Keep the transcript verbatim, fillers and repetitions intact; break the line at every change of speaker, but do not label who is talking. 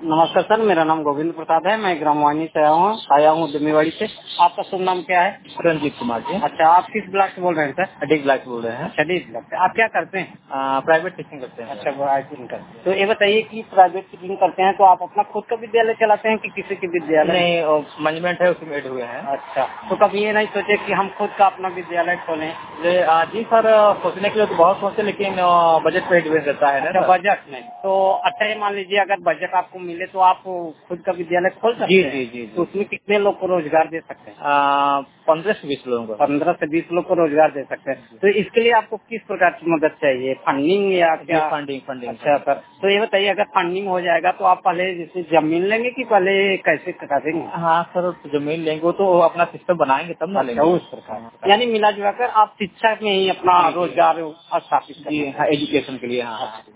नमस्कार सर, मेरा नाम गोविंद प्रसाद है। मैं ग्रामवाणी से आया हूँ आया हूँ जमीवाड़ी से। आपका शुभ नाम क्या है?
रंजीत कुमार जी।
अच्छा, आप किस ब्लॉक से बोल रहे हैं सर?
डी ब्लॉक से बोल रहे हैं।
अच्छा, डी ब्लॉक से। आप क्या करते हैं?
प्राइवेट टीचिंग करते हैं।
अच्छा, प्राइवेट टीचिंग करते हैं। तो ये बताइए कि प्राइवेट टीचिंग करते हैं तो आप अपना खुद का विद्यालय चलाते हैं कि किसी के विद्यालय?
नहीं, मैनेजमेंट है उसमें एड हुए हैं।
अच्छा, तो कभी ये नहीं सोचे कि हम खुद का अपना विद्यालय खोलें?
ये, आ, जी सर, सोचने के लिए तो बहुत सोचे, लेकिन आ, बजट पे डिपेंड करता है ना।
अच्छा,
सर
बजट में तो अच्छा, ये मान लीजिए अगर बजट आपको मिले तो आप खुद का विद्यालय खोल सकते
जी
हैं।
जी जी
तो
जी।
उसमें कितने लोग को रोजगार दे सकते हैं?
पंद्रह से बीस लोगों का।
पंद्रह से बीस लोग को रोजगार दे सकते हैं। तो इसके लिए आपको किस प्रकार की मदद चाहिए? फंडिंग या क्या?
फंडिंग फंडिंग
अच्छा सर, तो ये बताइए अगर फंडिंग हो जाएगा तो आप पहले जैसे जमीन लेंगे कि पहले कैसे करेंगे?
हाँ सर, तो जमीन लेंगे वो तो अपना सिस्टम बनाएंगे तब ना
अच्छा,
लेंगे।
उस प्रकार यानी मिला जुला कर आप शिक्षा में ही अपना रोजगार स्थापित
जी
करेंगे।
हाँ, एजुकेशन के लिए। हाँ।